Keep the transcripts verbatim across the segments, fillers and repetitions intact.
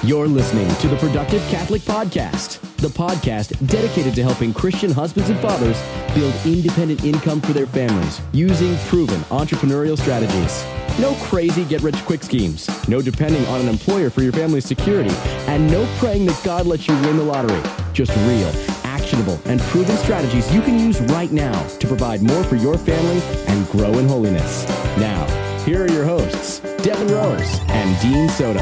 You're listening to the Productive Catholic Podcast, the podcast dedicated to helping Christian husbands and fathers build independent income for their families using proven entrepreneurial strategies. No crazy get-rich-quick schemes, no depending on an employer for your family's security, and no praying that God lets you win the lottery. Just real, actionable, and proven strategies you can use right now to provide more for your family and grow in holiness. Now, here are your hosts, Devin Rose and Dean Soto.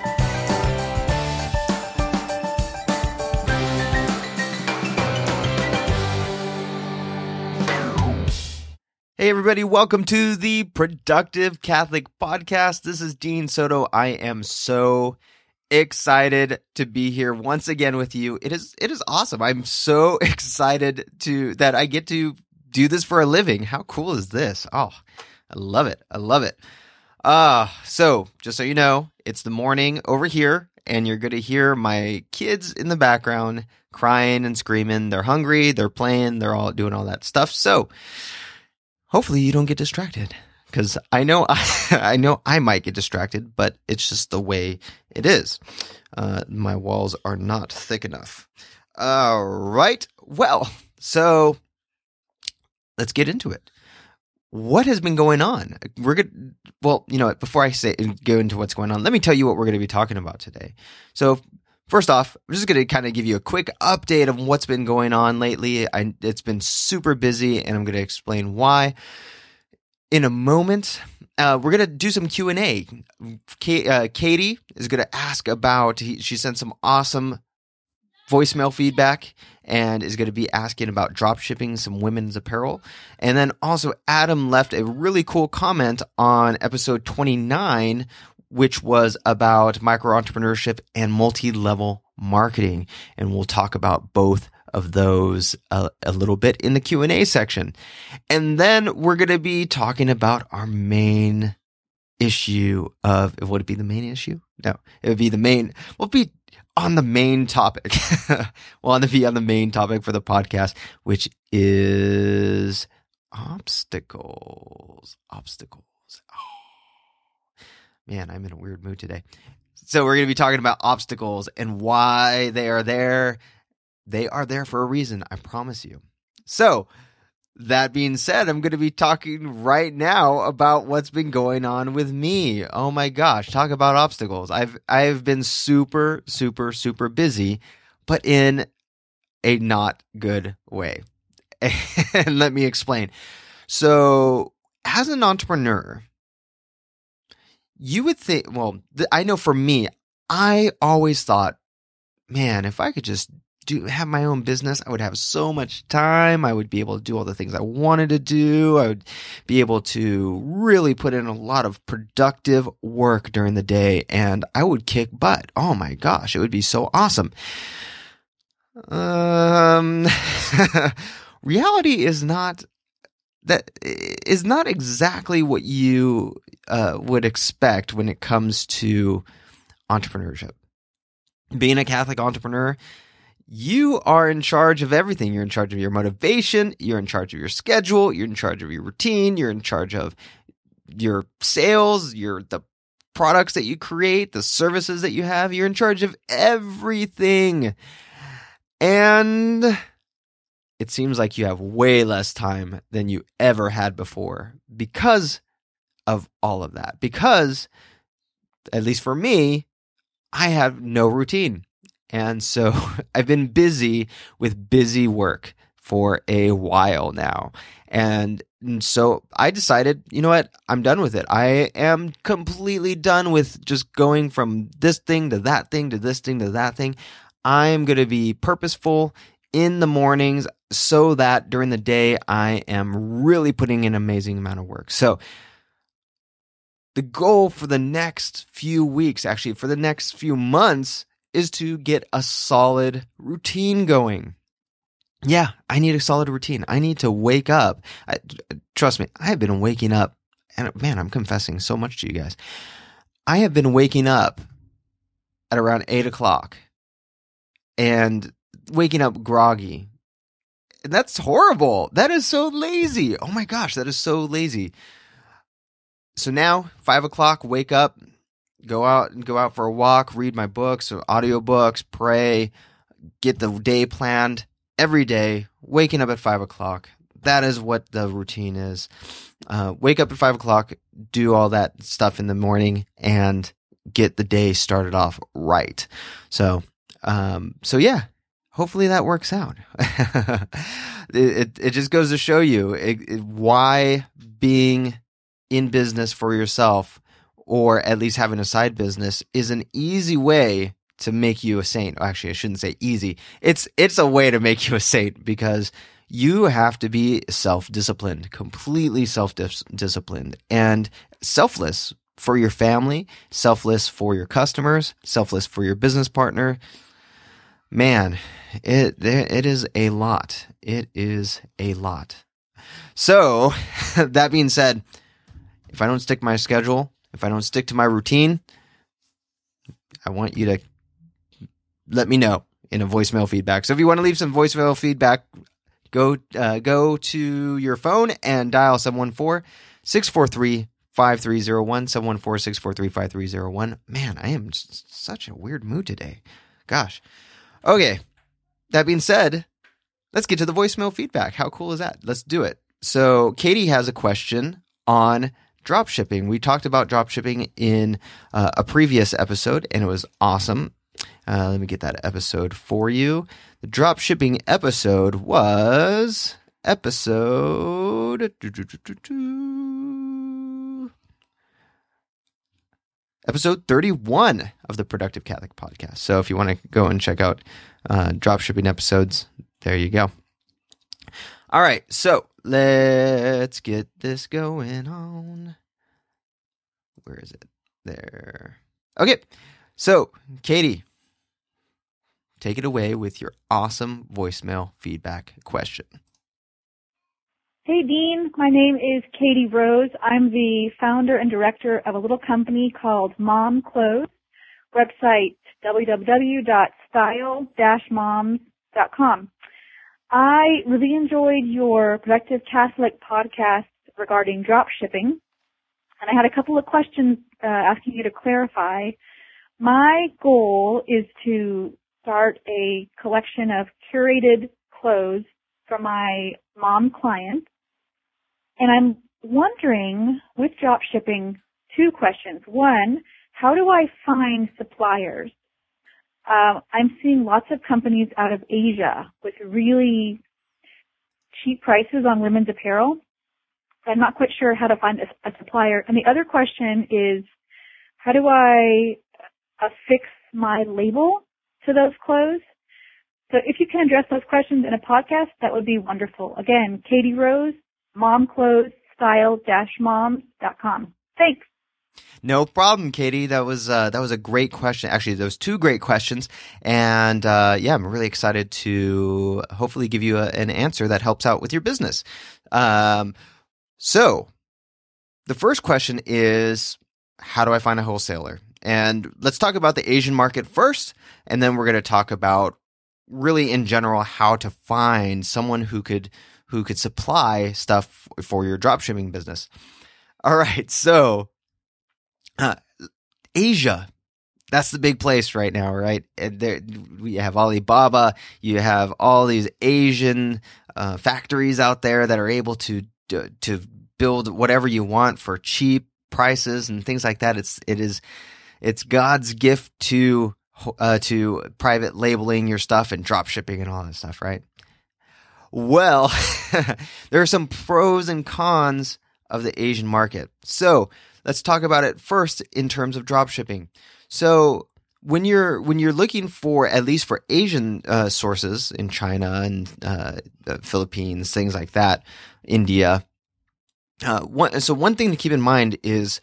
Hey everybody, welcome to the Productive Catholic Podcast. This is Dean Soto. I am so excited to be here once again with you. It is it is awesome. I'm so excited to that I get to do this for a living. How cool is this? Oh, I love it. I love it. Uh, so just so you know, it's the morning over here, and you're going to hear my kids in the background crying and screaming. They're hungry, they're playing, they're all doing all that stuff. So hopefully you don't get distracted, because I know I, I know I might get distracted, but it's just the way it is. Uh, my walls are not thick enough. All right. Well, so let's get into it. What has been going on? We're good. Well, you know what? Before I say go into what's going on, let me tell you what we're going to be talking about today. So first off, I'm just going to kind of give you a quick update of what's been going on lately. I, it's been super busy, and I'm going to explain why in a moment. Uh, we're going to do some Q and A. Kay, uh, Katie is going to ask about, he, she sent some awesome voicemail feedback and is going to be asking about drop shipping some women's apparel. And then also Adam left a really cool comment on episode twenty-nine, which was about micro-entrepreneurship and multi-level marketing. And we'll talk about both of those a, a little bit in the Q and A section. And then we're going to be talking about our main issue of, would it be the main issue? No, it would be the main, we'll be on the main topic. We'll be on the main topic for the podcast, which is obstacles. Obstacles. Oh. Man, I'm in a weird mood today. So we're going to be talking about obstacles and why they are there. They are there for a reason, I promise you. So that being said, I'm going to be talking right now about what's been going on with me. Oh my gosh, talk about obstacles. I've I've been super, super, super busy, but in a not good way. And let me explain. So as an entrepreneur, you would think, well, th- I know for me, I always thought, man, if I could just do have my own business, I would have so much time. I would be able to do all the things I wanted to do. I would be able to really put in a lot of productive work during the day, and I would kick butt. Oh my gosh, it would be so awesome. Um, reality is not that is not exactly what you uh, would expect when it comes to entrepreneurship. Being a Catholic entrepreneur, you are in charge of everything. You're in charge of your motivation. You're in charge of your schedule. You're in charge of your routine. You're in charge of your sales, your the products that you create, the services that you have. You're in charge of everything. And it seems like you have way less time than you ever had before because of all of that. Because, at least for me, I have no routine. And so I've been busy with busy work for a while now. And so I decided, you know what? I'm done with it. I am completely done with just going from this thing to that thing to this thing to that thing. I'm going to be purposeful in the mornings so that during the day I am really putting in an amazing amount of work. So the goal for the next few weeks, actually for the next few months, is to get a solid routine going. Yeah, I need a solid routine. I need to wake up. I, trust me, I have been waking up, and man, I'm confessing so much to you guys. I have been waking up at around eight o'clock and waking up groggy. That's horrible. That is so lazy. Oh my gosh, that is so lazy. So now, five o'clock, wake up, go out and go out for a walk, read my books or audiobooks, pray, get the day planned every day, waking up at five o'clock. That is what the routine is. Uh, wake up at five o'clock, do all that stuff in the morning, and get the day started off right. So, um, so yeah, hopefully that works out. it, it it just goes to show you it, it, why being in business for yourself, or at least having a side business, is an easy way to make you a saint. Actually, I shouldn't say easy. It's it's a way to make you a saint, because you have to be self-disciplined, completely self-disciplined, and selfless for your family, selfless for your customers, selfless for your business partner. Man, it it is a lot. It is a lot. So, that being said, if I don't stick to my schedule, if I don't stick to my routine, I want you to let me know in a voicemail feedback. So if you want to leave some voicemail feedback, go uh, go to your phone and dial seven one four, six four three, five three zero one, seven one four, six four three, five three zero one. Man, I am s- such a weird mood today. Gosh. Okay, that being said, let's get to the voicemail feedback. How cool is that? Let's do it. So Katie has a question on drop shipping. We talked about drop shipping in uh, a previous episode, and it was awesome. Uh, let me get that episode for you. The drop shipping episode was episode episode thirty-one of the Productive Catholic Podcast. So if you want to go and check out uh, drop shipping episodes, there you go. All right, so let's get this going on. Where is it? There. Okay, so Katie, take it away with your awesome voicemail feedback question. Hey, Dean. My name is Katie Rose. I'm the founder and director of a little company called Mom Clothes. Website w w w dot style dash moms dot com. I really enjoyed your Productive Catholic podcast regarding drop shipping, and I had a couple of questions uh, asking you to clarify. My goal is to start a collection of curated clothes for my mom clients, and I'm wondering, with drop shipping, two questions. One, how do I find suppliers? Um, I'm seeing lots of companies out of Asia with really cheap prices on women's apparel. I'm not quite sure how to find a, a supplier. And the other question is, how do I affix my label to those clothes? So if you can address those questions in a podcast, that would be wonderful. Again, Katie Rose, Mom Clothes, style dash moms dot com. Thanks. No problem, Katie. That was uh, that was a great question. Actually, those two great questions, and uh, yeah, I'm really excited to hopefully give you a, an answer that helps out with your business. Um, so, the first question is, how do I find a wholesaler? And let's talk about the Asian market first, and then we're going to talk about really in general how to find someone who could who could supply stuff for your dropshipping business. All right, so. Uh, Asia, that's the big place right now, right? And there, we have Alibaba, you have all these Asian uh, factories out there that are able to, to to build whatever you want for cheap prices and things like that. It's it is it's God's gift to uh, to private labeling your stuff and drop shipping and all that stuff, right? Well, there are some pros and cons of the Asian market. So let's talk about it first in terms of drop shipping. So when you're when you're looking for, at least for Asian uh, sources in China and uh, the Philippines, things like that, India. Uh, one, so one thing to keep in mind is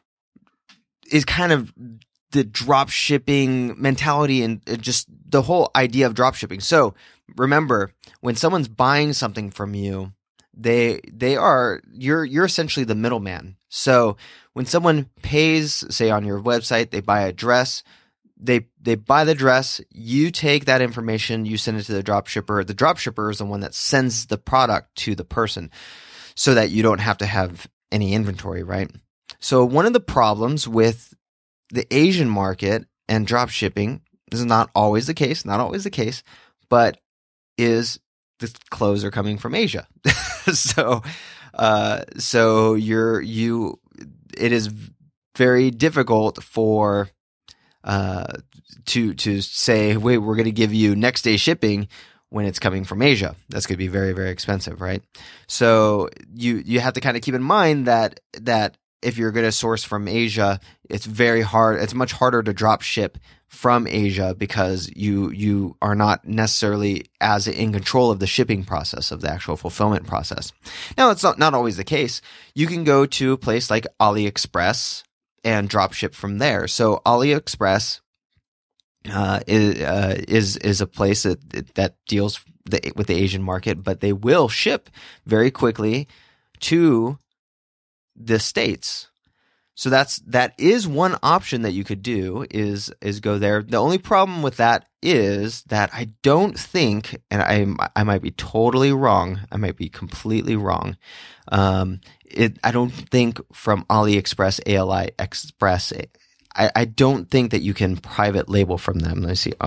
is kind of the drop shipping mentality and just the whole idea of drop shipping. So remember, when someone's buying something from you, they they are you're you're essentially the middleman. So when someone pays, say on your website, they buy a dress, they they buy the dress, you take that information, you send it to the drop shipper. The drop shipper is the one that sends the product to the person so that you don't have to have any inventory, right? So one of the problems with the Asian market and drop shipping, this is not always the case, not always the case, but is the clothes are coming from Asia. so, uh, so you're, you, it is very difficult for, uh, to, to say, wait, we're going to give you next day shipping when it's coming from Asia. That's going to be very, very expensive, right? So you, you have to kind of keep in mind that, that if you're going to source from Asia, it's very hard. It's much harder to drop ship from Asia because you you are not necessarily as in control of the shipping process, of the actual fulfillment process. Now, it's not, not always the case. You can go to a place like AliExpress and drop ship from there. So AliExpress uh, is uh, is is a place that that deals the, with the Asian market, but they will ship very quickly to the States. So that's, that is one option that you could do is, is go there. The only problem with that is that I don't think, and I, I might be totally wrong. I might be completely wrong. Um, it, I don't think from AliExpress, A L I Express, I, I don't think that you can private label from them. Let me see,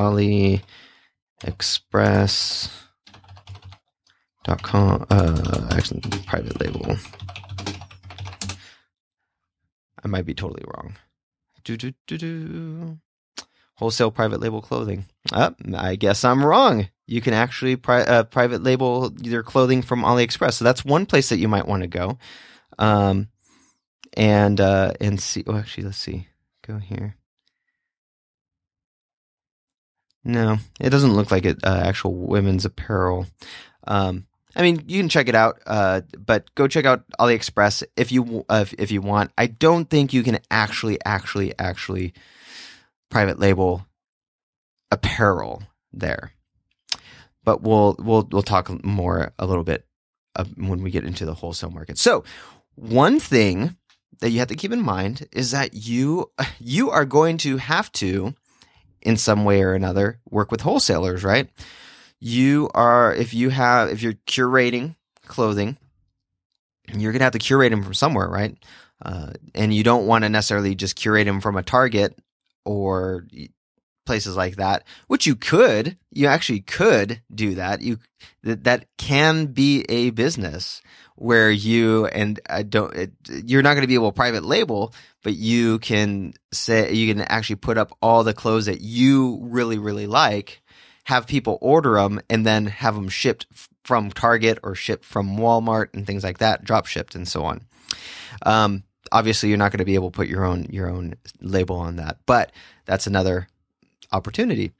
AliExpress dot com, uh, actually, private label. I might be totally wrong. Do, do, do, do. Wholesale private label clothing. Oh, I guess I'm wrong. You can actually pri- uh, private label your clothing from AliExpress. So that's one place that you might want to go. Um, and, uh, and see, oh, actually, let's see. Go here. No, it doesn't look like it, uh, actual women's apparel. Um, I mean, you can check it out, uh, but go check out AliExpress if you uh, if, if you want. I don't think you can actually, actually, actually private label apparel there. But we'll we'll we'll talk more a little bit uh, when we get into the wholesale market. So one thing that you have to keep in mind is that you you are going to have to, in some way or another, work with wholesalers, right? You are, if you have, if you're curating clothing, you're going to have to curate them from somewhere, right? Uh, and you don't want to necessarily just curate them from a Target or places like that, which you could, you actually could do that. You, that, that can be a business where you, and I don't, it, you're not going to be able to private label, but you can say, you can actually put up all the clothes that you really, really like, have people order them, and then have them shipped from Target or shipped from Walmart and things like that, drop shipped and so on. Um, obviously, you're not going to be able to put your own your own label on that, but that's another opportunity.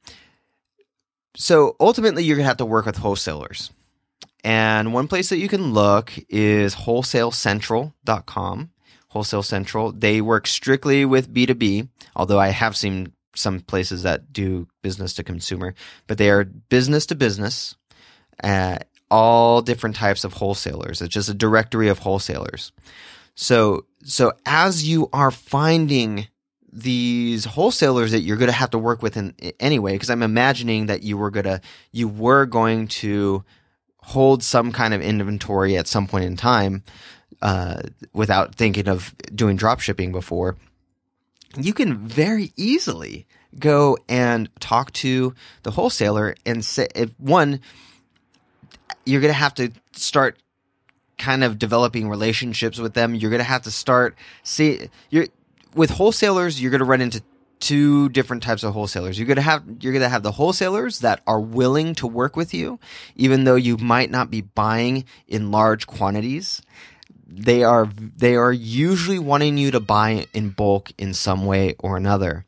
So ultimately, you're going to have to work with wholesalers. And one place that you can look is wholesale central dot com. Wholesale Central, they work strictly with B two B, although I have seen some places that do business to consumer, but they are business to business, uh, all different types of wholesalers. It's just a directory of wholesalers. So, so as you are finding these wholesalers that you're going to have to work with in anyway, because I'm imagining that you were going to, you were going to hold some kind of inventory at some point in time, uh, without thinking of doing drop shipping before. You can very easily go and talk to the wholesaler and say, if one, you're going to have to start kind of developing relationships with them. You're going to have to start see you're with wholesalers. You're going to run into two different types of wholesalers. You're going to have, you're going to have the wholesalers that are willing to work with you, even though you might not be buying in large quantities. They are they are usually wanting you to buy in bulk in some way or another.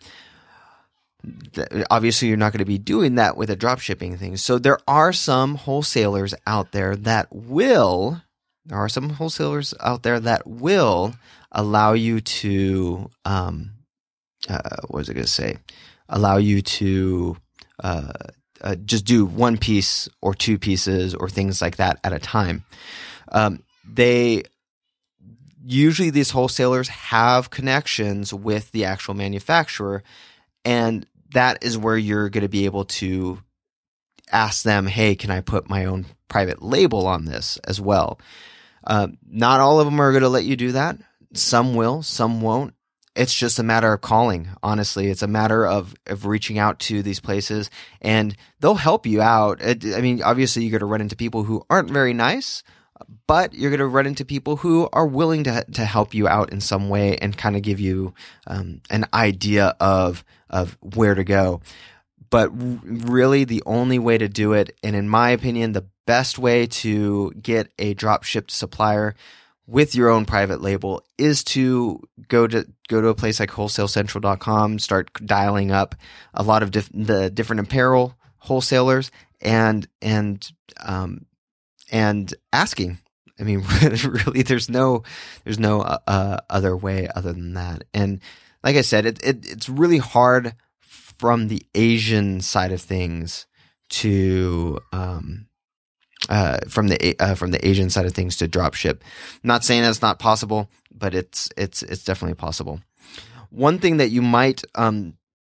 Obviously, you're not going to be doing that with a drop shipping thing. So there are some wholesalers out there that will. There are some wholesalers out there that will allow you to. Um, uh, what was I going to say? Allow you to uh, uh, just do one piece or two pieces or things like that at a time. Um, they. Usually these wholesalers have connections with the actual manufacturer, and that is where you're going to be able to ask them, hey, can I put my own private label on this as well? Uh, not all of them are going to let you do that. Some will, some won't. it's just a matter of calling. Honestly, it's a matter of, of reaching out to these places, and they'll help you out. It, I mean, obviously you're going to run into people who aren't very nice, but you're going to run into people who are willing to to help you out in some way and kind of give you um, an idea of of where to go. But r- really, the only way to do it, and in my opinion, the best way to get a drop shipped supplier with your own private label is to go to go to a place like wholesale central dot com, start dialing up a lot of diff- the different apparel wholesalers and and um and asking. I mean, really, there's no there's no uh, other way other than that. And like I said, it, it it's really hard from the Asian side of things to um uh from the uh, from the Asian side of things to drop ship. I'm not saying that's not possible, but it's it's it's definitely possible. One thing that you might um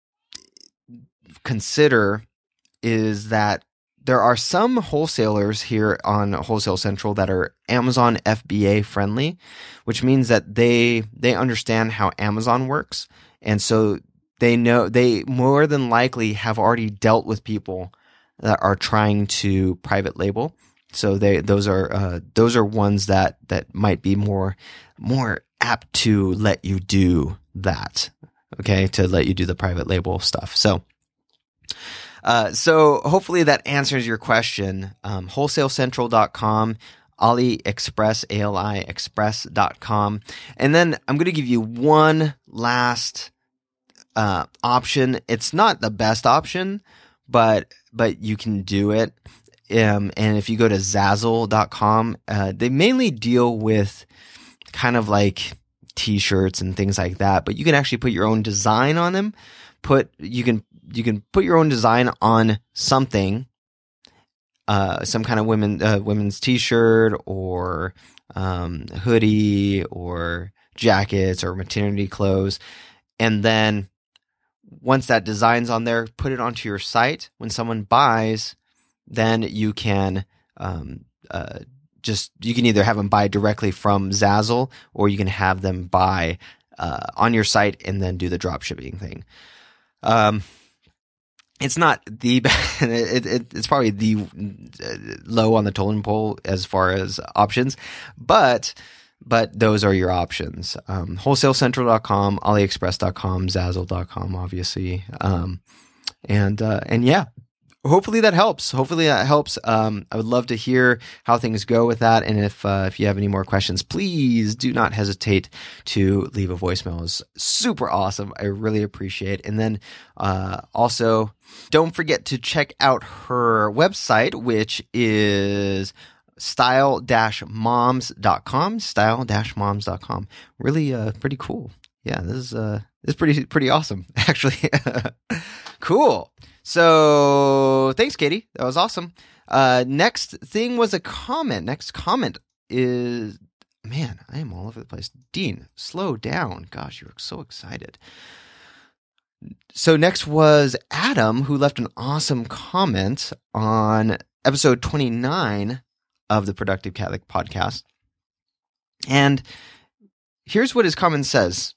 consider is that there are some wholesalers here on Wholesale Central that are Amazon F B A friendly, which means that they they understand how Amazon works, and so they know they more than likely have already dealt with people that are trying to private label. So they those are uh, those are ones that that might be more more apt to let you do that. Okay, to let you do the private label stuff. So. Uh, so hopefully that answers your question. Um, wholesale central dot com, AliExpress, A L I Express dot com. And then I'm going to give you one last uh, option. It's not the best option, but but you can do it. Um, and if you go to Zazzle dot com, uh, they mainly deal with kind of like t-shirts and things like that, but you can actually put your own design on them. Put you can you can put your own design on something, uh, some kind of women uh, women's t-shirt or um, hoodie or jackets or maternity clothes, and then once that design's on there, put it onto your site. When someone buys, then you can um, uh, just you can either have them buy directly from Zazzle, or you can have them buy uh, on your site and then do the drop shipping thing. Um, it's not the it, it, it's probably the low on the totem pole as far as options, but but those are your options. Um, wholesale central dot com, AliExpress dot com, Zazzle dot com, obviously, um, and uh, and yeah. Hopefully that helps. Hopefully that helps. Um, I would love to hear how things go with that. And if, uh, if you have any more questions, please do not hesitate to leave a voicemail. It's super awesome. I really appreciate it. And then, uh, also don't forget to check out her website, which is style dash moms dot com, style dash moms dot com. Really, uh, pretty cool. Yeah, this is, uh, this is pretty, pretty awesome, actually. Cool. So thanks, Katie. That was awesome. Uh, next thing was a comment. Next comment is, man, I am all over the place. Dean, slow down. Gosh, you were so excited. So next was Adam, who left an awesome comment on episode twenty-nine of the Productive Catholic Podcast. And here's what his comment says.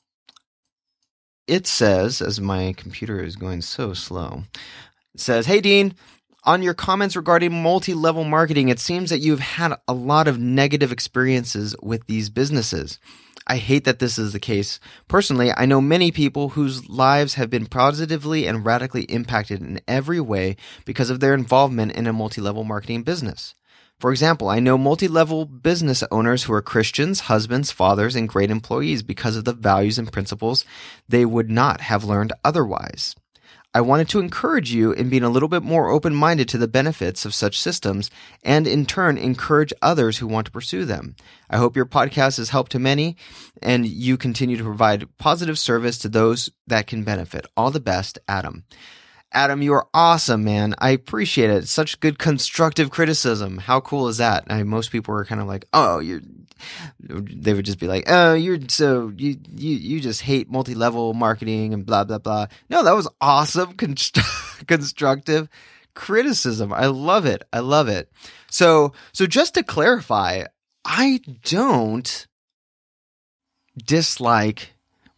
It says, as my computer is going so slow, it says, "Hey, Dean, on your comments regarding multi-level marketing, it seems that you've had a lot of negative experiences with these businesses. I hate that this is the case. Personally, I know many people whose lives have been positively and radically impacted in every way because of their involvement in a multi-level marketing business. For example, I know multi-level business owners who are Christians, husbands, fathers, and great employees because of the values and principles they would not have learned otherwise. I wanted to encourage you in being a little bit more open-minded to the benefits of such systems and in turn encourage others who want to pursue them. I hope your podcast has helped to many and you continue to provide positive service to those that can benefit. All the best, Adam." Adam, you are awesome, man. I appreciate it. Such good constructive criticism. How cool is that? I mean, most people were kind of like, oh, you're, they would just be like, oh, you're so, you, you, you just hate multi-level marketing and blah, blah, blah. No, that was awesome. Const- constructive criticism. I love it. I love it. So, so just to clarify, I don't dislike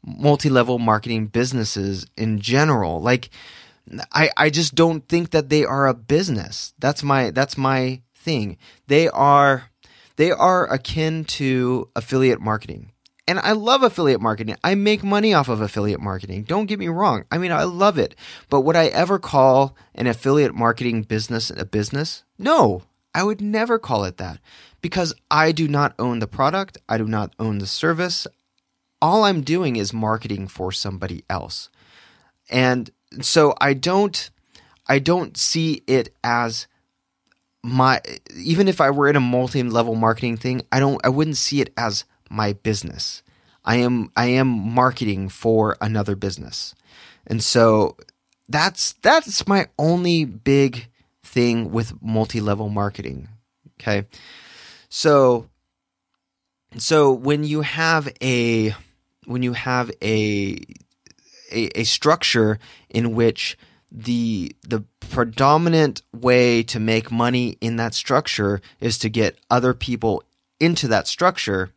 multi-level marketing businesses in general. Like, I, I just don't think that they are a business. That's my that's my thing. They are they are akin to affiliate marketing. And I love affiliate marketing. I make money off of affiliate marketing. Don't get me wrong. I mean, I love it. But would I ever call an affiliate marketing business a business? No, I would never call it that, because I do not own the product. I do not own the service. All I'm doing is marketing for somebody else. And so I don't I don't see it as my, even if I were in a multi-level marketing thing, I don't I wouldn't see it as my business. I am I am marketing for another business. And so that's that's my only big thing with multi-level marketing. Okay? So so when you have a when you have a a, a structure in which the the predominant way to make money in that structure is to get other people into that structure,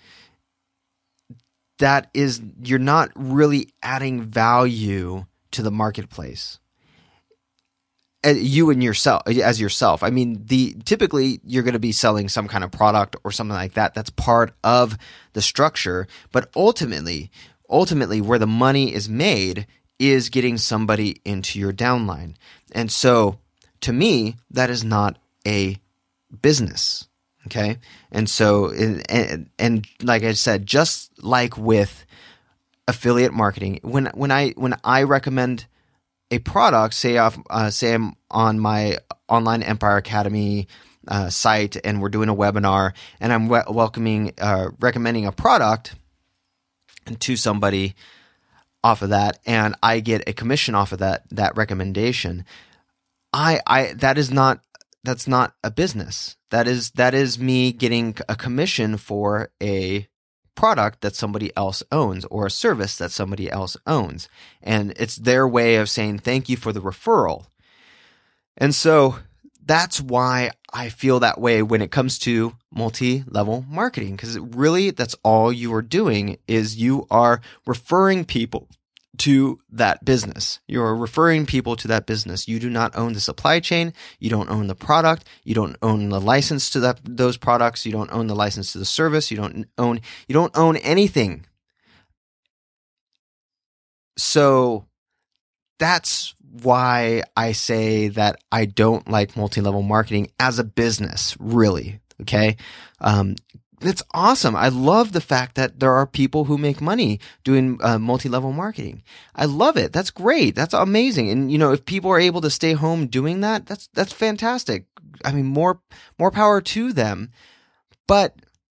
that is, you're not really adding value to the marketplace. You and yourself, as yourself. I mean, the typically you're going to be selling some kind of product or something like that. That's part of the structure. But ultimately, ultimately, where the money is made is getting somebody into your downline. And so, to me, that is not a business. Okay, and so and, and like I said, just like with affiliate marketing, when when I when I recommend a product, say off uh, say I'm on my Online Empire Academy uh, site and we're doing a webinar, and I'm we- welcoming uh, recommending a product to somebody off of that, and I get a commission off of that that recommendation. I I that is not that's not a business. That is that is me getting a commission for a product that somebody else owns or a service that somebody else owns. And it's their way of saying thank you for the referral. And so that's why I feel that way when it comes to multi-level marketing, because really that's all you are doing is you are referring people to that business. You are referring people to that business. You do not own the supply chain. You don't own the product. You don't own the license to that those products. You don't own the license to the service. You don't own you don't own anything. So that's why I say that I don't like multi-level marketing as a business, really. Okay. Um, It's awesome. I love the fact that there are people who make money doing uh, multi-level marketing. I love it. That's great. That's amazing. And you know, if people are able to stay home doing that, that's that's fantastic. I mean, more more power to them. But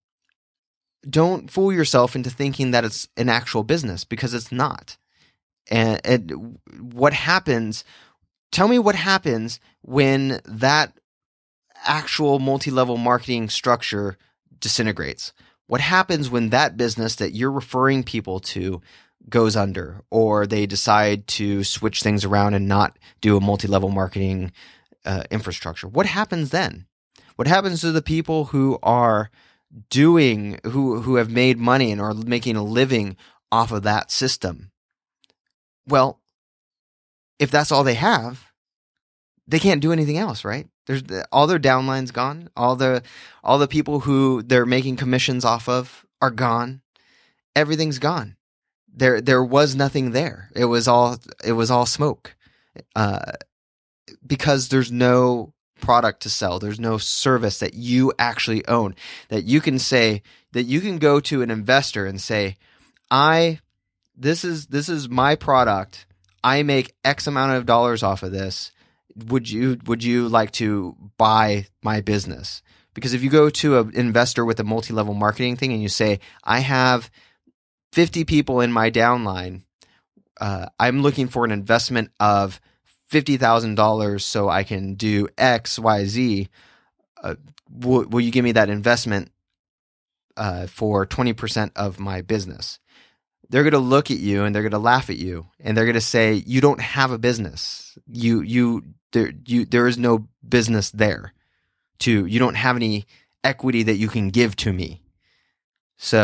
don't fool yourself into thinking that it's an actual business, because it's not. And, and what happens? Tell me what happens when that actual multi-level marketing structure disintegrates. What happens when that business that you're referring people to goes under, or they decide to switch things around and not do a multi-level marketing uh, infrastructure? What happens then? What happens to the people who are doing, who who have made money and are making a living off of that system? Well, if that's all they have, they can't do anything else, right? There's all their downlines gone. All the all the people who they're making commissions off of are gone. Everything's gone. There there was nothing there. It was all it was all smoke. Uh, because there's no product to sell. There's no service that you actually own, that you can say, that you can go to an investor and say, I this is this is my product. I make X amount of dollars off of this. Would you would you like to buy my business? Because if you go to an investor with a multi-level marketing thing and you say, I have fifty people in my downline, uh, I'm looking for an investment of fifty thousand dollars so I can do X, Y, Z. Uh, will, will you give me that investment uh, for twenty percent of my business? They're going to look at you and they're going to laugh at you, and they're going to say, you don't have a business. You, you, there, you, there is no business there to, you don't have any equity that you can give to me. So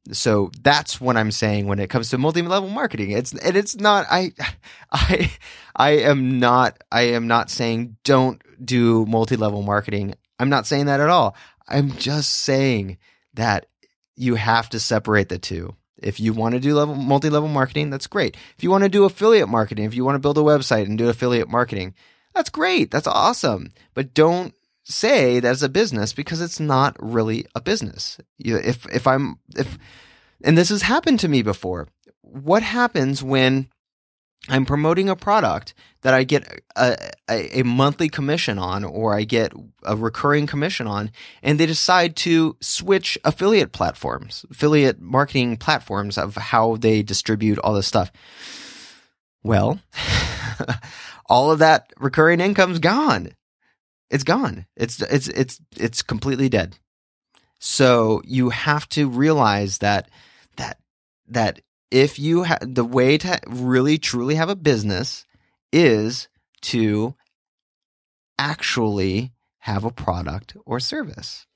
So that's what I'm saying when it comes to multi-level marketing. It's and it's not I I I am not I am not saying don't do multi-level marketing. I'm not saying that at all. I'm just saying that you have to separate the two. If you want to do level multi-level marketing, that's great. If you want to do affiliate marketing, if you want to build a website and do affiliate marketing, that's great. That's awesome. But don't say that it's a business, because it's not really a business. You, if if I'm if and this has happened to me before. What happens when I'm promoting a product that I get a, a, a monthly commission on, or I get a recurring commission on, and they decide to switch affiliate platforms, affiliate marketing platforms of how they distribute all this stuff? Well, all of that recurring income's gone. It's gone. It's it's it's it's completely dead. So you have to realize that that that if you ha- the way to really truly have a business is to actually have a product or service.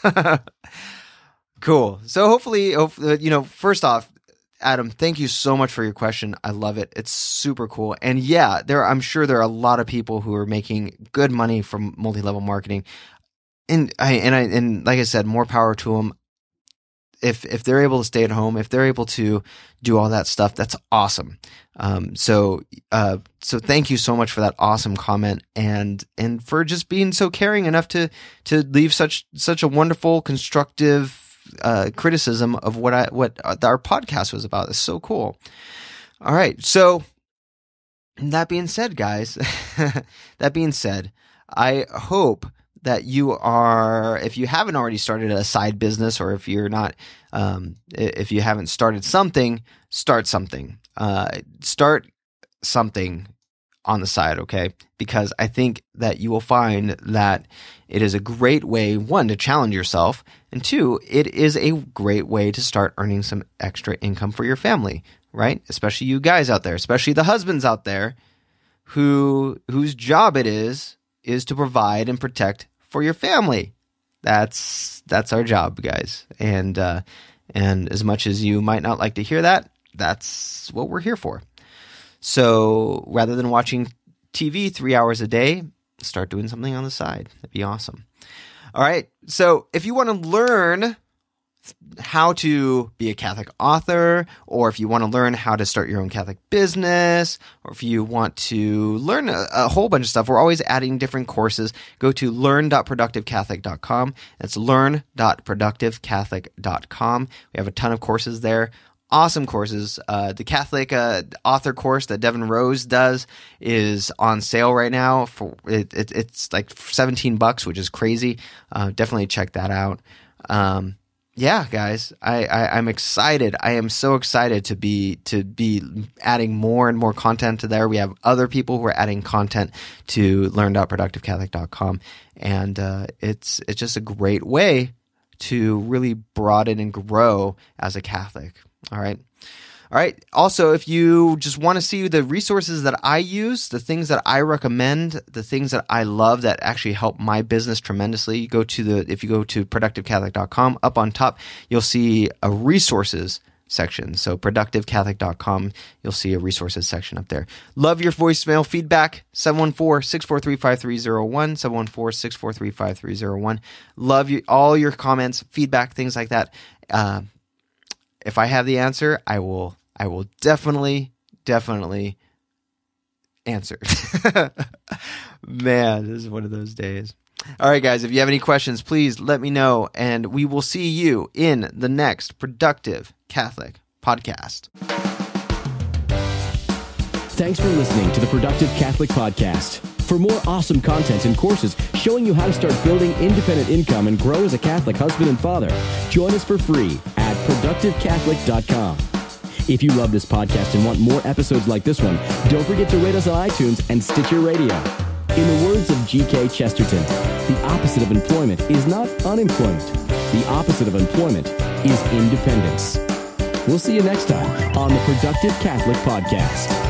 Cool. So hopefully, hopefully, you know, first off, Adam, thank you so much for your question. I love it. It's super cool. And yeah, there, I'm sure there are a lot of people who are making good money from multi-level marketing. And I, and I, and like I said, more power to them. If, if they're able to stay at home, if they're able to do all that stuff, that's awesome. Um, so, uh, so thank you so much for that awesome comment, and, and for just being so caring enough to, to leave such, such a wonderful, constructive, Uh, criticism of what I what our podcast was about. It's so cool. All right, so that being said, guys, that being said, I hope that you are, if you haven't already started a side business, or if you're not, um, if you haven't started something, start something. Uh, start something on the side, okay? Because I think that you will find that it is a great way, one, to challenge yourself, and two, it is a great way to start earning some extra income for your family, right? Especially you guys out there, especially the husbands out there who whose job it is is to provide and protect for your family. That's that's our job, guys. And uh, and as much as you might not like to hear that, that's what we're here for. So rather than watching T V three hours a day, start doing something on the side. That'd be awesome. All right. So if you want to learn how to be a Catholic author, or if you want to learn how to start your own Catholic business, or if you want to learn a, a whole bunch of stuff, we're always adding different courses. Go to learn dot productive catholic dot com. That's learn dot productive catholic dot com. We have a ton of courses there. Awesome courses. Uh, the Catholic uh, author course that Devin Rose does is on sale right now. For it, it, it's like seventeen bucks, which is crazy. Uh, definitely check that out. Um, yeah, guys, I, I, I'm excited. I am so excited to be to be adding more and more content to there. We have other people who are adding content to learn dot productive catholic dot com, and uh, it's it's just a great way to really broaden and grow as a Catholic. All right. All right. Also, if you just want to see the resources that I use, the things that I recommend, the things that I love that actually help my business tremendously, you go to the, if you go to productive catholic dot com, up on top, you'll see a resources section. So productive catholic dot com, you'll see a resources section up there. Love your voicemail feedback, seven one four, six four three, five three zero one, seven one four, six four three, five three zero one. Love you, all your comments, feedback, things like that. Uh, If I have the answer, I will I will definitely, definitely answer. Man, this is one of those days. All right, guys, if you have any questions, please let me know, and we will see you in the next Productive Catholic podcast. Thanks for listening to the Productive Catholic Podcast. For more awesome content and courses showing you how to start building independent income and grow as a Catholic husband and father, join us for free at productive catholic dot com. If you love this podcast and want more episodes like this one, don't forget to rate us on iTunes and Stitcher Radio. In the words of G K Chesterton, the opposite of employment is not unemployment. The opposite of employment is independence. We'll see you next time on the Productive Catholic Podcast.